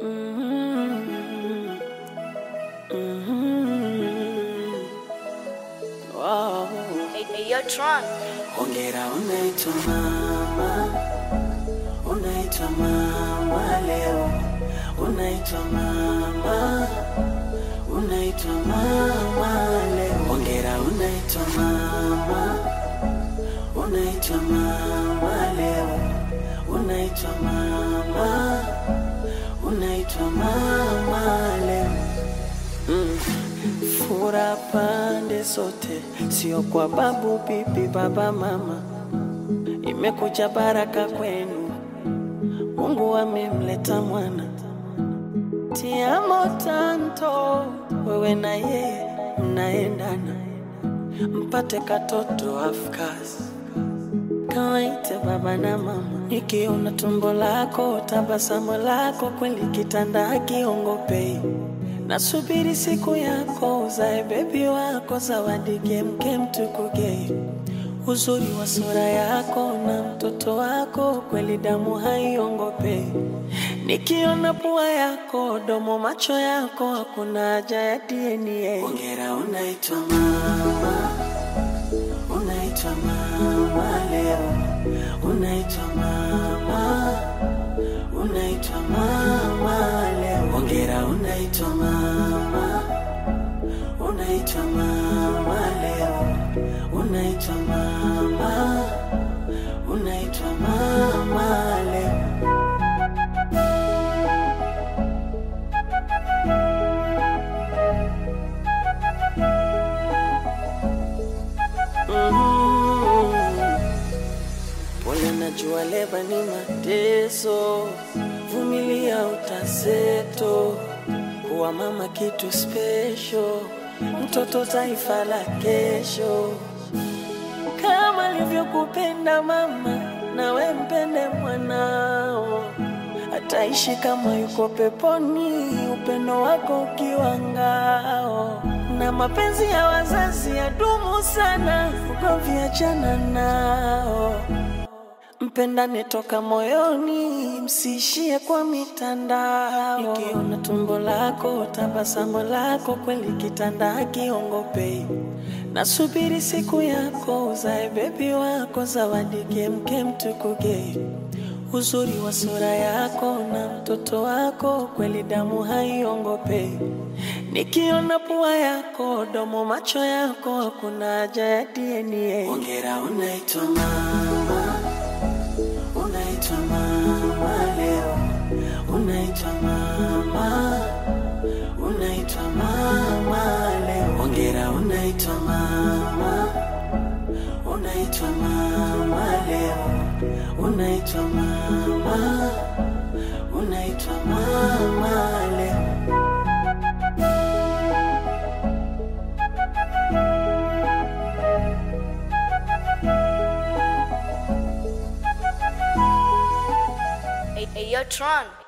Mhm. Mhm. Wow. Hey, yo, Tron. Hongera unaitwa mama, unaitwa mama leo, unaitwa mama, unaitwa mama leo. Hongera unaitwa mama, unaitwa mama leo, unaitwa mama, unaitwa mama leo. Fura pande zote, sio kwa babu, bibi, baba, mama. Imekuja baraka kwenu, Mungu amemleta mwana. Tiamo tanto, wewe na yeye mnaendana, mpate katoto afkasi. Kawaite baba na mama, nikiona tumbo lako, tabasamu lako, kweli kitanda hakiongopei. Nasubiri siku yako, uzae bebi wako, zawadi kem tukugei. Uzuri wa sura yako na mtoto wako, kweli damu haiongopei. Nikiona pua yako, domo, macho yako, hakuna haja ya DNA. Hongera unaitwa mama, unaitwa mama leo, unaitwa mama, unaitwa mama leo. Hongera unaitwa mama, unaitwa mama leo, unaitwa mama, unaitwa mama leo. Pole, najua leba ni mateso, vumilia utazeto. Kuwa mama kitu special, mtoto taifa la kesho. Kama alivyokupenda mama, nawe mpende mwanao. Ataishi kama yuko peponi, upendo wako ukiwa ngao. Na mapenzi ya wazazi yadumu sana, ugomvi achana nao. Mpendane toka moyoni, msiishie kwa mitandao. Nikiona tumbo lako, tabasamu lako, kweli kitanda hakiongopei. Nasubiri siku yako, uzae bebi wako, zawadi kem tukugei. Uzuri wa sura yako na mtoto wako, kweli damu haiongopei. Nikiona pua yako, domo, macho yako, hakuna haja ya DNA. Hongera unaitwa mama, unaitwa mama leo, unaitwa mama, unaitwa mama leo. Hongera unaitwa mama, unaitwa mama leo, unaitwa mama, unaitwa mama leo. Hey, yo, Tron.